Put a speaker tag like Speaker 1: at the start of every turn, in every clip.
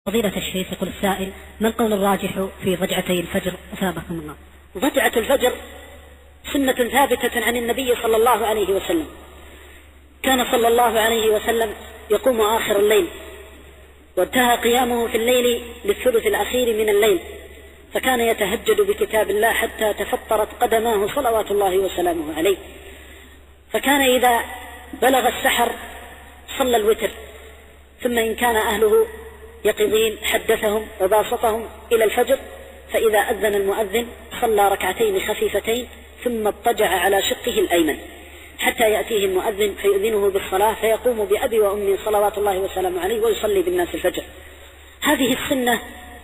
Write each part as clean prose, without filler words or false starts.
Speaker 1: فضيلة الشيخ، يقول السائل: ما القول الراجح في ضجعتي الفجر أثابكم الله؟
Speaker 2: ضجعة الفجر سنة ثابتة عن النبي صلى الله عليه وسلم. كان صلى الله عليه وسلم يقوم آخر الليل، وانتهى قيامه في الليل للثلث الأخير من الليل، فكان يتهجد بكتاب الله حتى تفطرت قدماه صلوات الله وسلامه عليه. فكان إذا بلغ السحر صلى الوتر، ثم إن كان أهله يقظين حدثهم وباسطهم إلى الفجر، فإذا أذن المؤذن صلى ركعتين خفيفتين ثم اضطجع على شقه الأيمن حتى يأتيه المؤذن فيؤذنه بالصلاة، فيقوم بأبي وأمي صلوات الله وسلامه عليه ويصلي بالناس الفجر. هذه السنة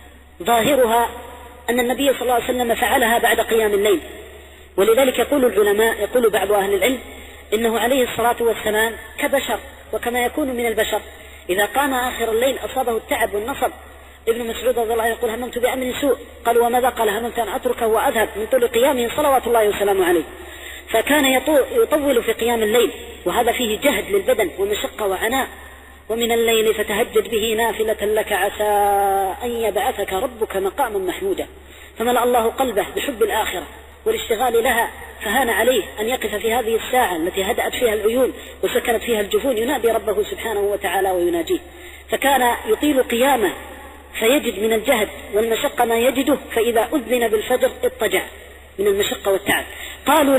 Speaker 2: ظاهرها أن النبي صلى الله عليه وسلم فعلها بعد قيام الليل، ولذلك يقول العلماء، يقول بعض أهل العلم إنه عليه الصلاة والسلام كبشر، وكما يكون من البشر إذا قام آخر الليل أصابه التعب والنصب. ابن مسعود رضي الله عنه يقول: هممت بأمر سوء، قال: وماذا؟ قال: هممت أن أتركه وأذهب، من طول قيامه صلوات الله وسلامه عليه. فكان يطول في قيام الليل، وهذا فيه جهد للبدن ومشقة وعناء. ومن الليل فتهجد به نافلة لك عسى أن يبعثك ربك مقاما محمودا. فملأ الله قلبه بحب الآخرة والاشتغال لها، فهان عليه أن يقف في هذه الساعة التي هدأت فيها العيون وسكنت فيها الجفون ينادي ربه سبحانه وتعالى ويناجيه. فكان يطيل قيامه فيجد من الجهد والمشقة ما يجده، فإذا أذن بالفجر اضطجع من المشقة والتعب. قالوا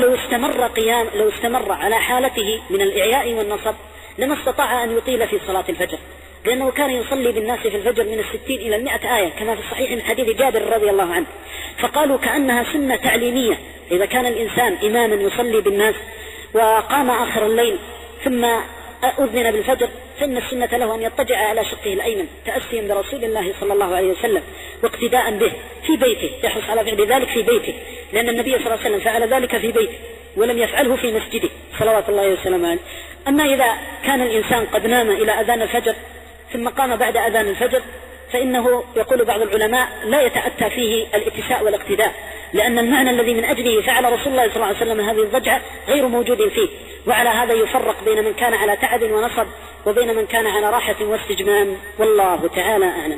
Speaker 2: لو استمر على حالته من الإعياء والنصب لما استطاع أن يطيل في صلاة الفجر، لأنه كان يصلي بالناس في الفجر من 60 إلى 100 آية كما في الصحيح من حديث جابر رضي الله عنه. فقالوا كأنها سنة تعليمية، إذا كان الإنسان إماما يصلي بالناس وقام آخر الليل ثم أذن بالفجر، فإن السنة له أن يضطجع على شقه الأيمن تأسيا برسول الله صلى الله عليه وسلم واقتداء به في بيته، يحرص على فعل ذلك في بيته، لأن النبي صلى الله عليه وسلم فعل ذلك في بيته ولم يفعله في مسجده صلوات الله وسلامه عليه. أما إذا كان الإنسان قد نام إلى أذان الفجر ثم قام بعد أذان الفجر، فإنه يقول بعض العلماء لا يتأتى فيه الاتساء والاقتداء، لأن المعنى الذي من أجله فعل رسول الله صلى الله عليه وسلم هذه الضجعة غير موجود فيه. وعلى هذا يفرق بين من كان على تعب ونصب وبين من كان على راحة واستجمام، والله تعالى أعلم.